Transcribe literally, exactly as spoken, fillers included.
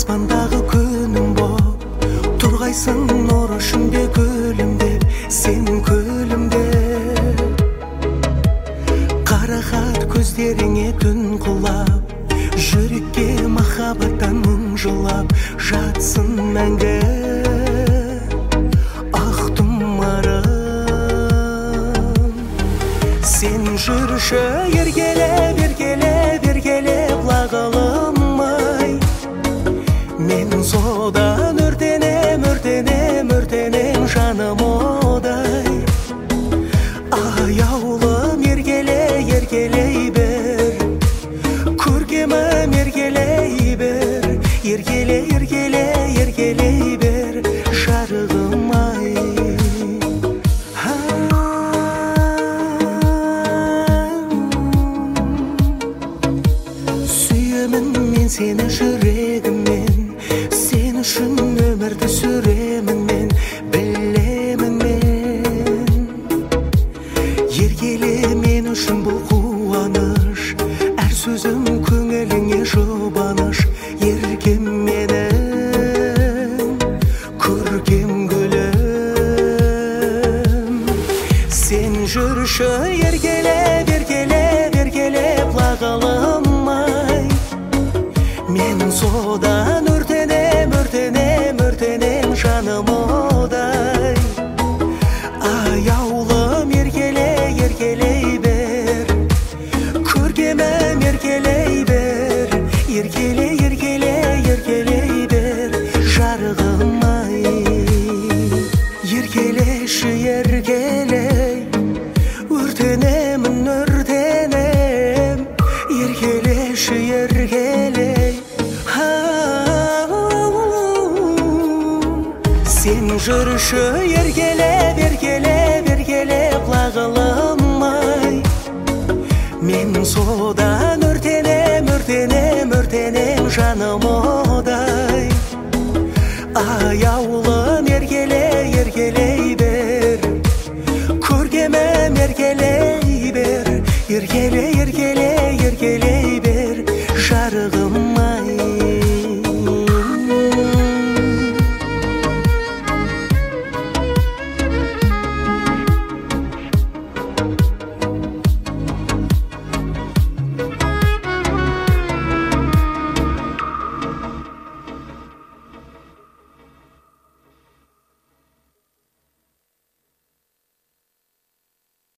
аспандағы күнім боп тұрғайсың нұр ішінде күлімдеп, сен күлімдеп. Қарақат көздеріңе түн құлап, жүрекке махаббаттан мұң жылап жатсын мәңгі ақ тұмарым. Сен жүрші ергелеп, ергелеп, ергелеп лағылым-ай. Мен содан өртенем, өртенем, өртенем жаным одай. Аяулым ергелей, ергелей бер, көркемім ергелей бер, ергелей, ергелей, ергелей бер жарығым-ай. Сүйемін мен сені жүрегіммен, сен үшін өмірді сүремін мен, білемін мен. Ергеле мен үшін бұл қуаныш, әр сөзім көңіліңе жұбаныш. Еркем менің көркем гүлім. Сен жүрші ергелеп, ергелеп, ергелеп лағылым-ай. Мен содан өртенем, өртенем, өртенем жаным одай. Аяулым ергелей, ергелей бер, көркемім ергелей бер, ергелей, ергелей, ергелей бер жарығым-ай. Ергелеші ергелей, өртенемін, өртенем, ергелеші ергелей. Сен жүрші ергелеп, ергелеп, ергелеп лағылым-ай. Мен содан өртенем, өртенем, өртенем жаным одай. Аяулым ергелей, ергелей бер, көркемім ергелей бер, ергелей, ергелей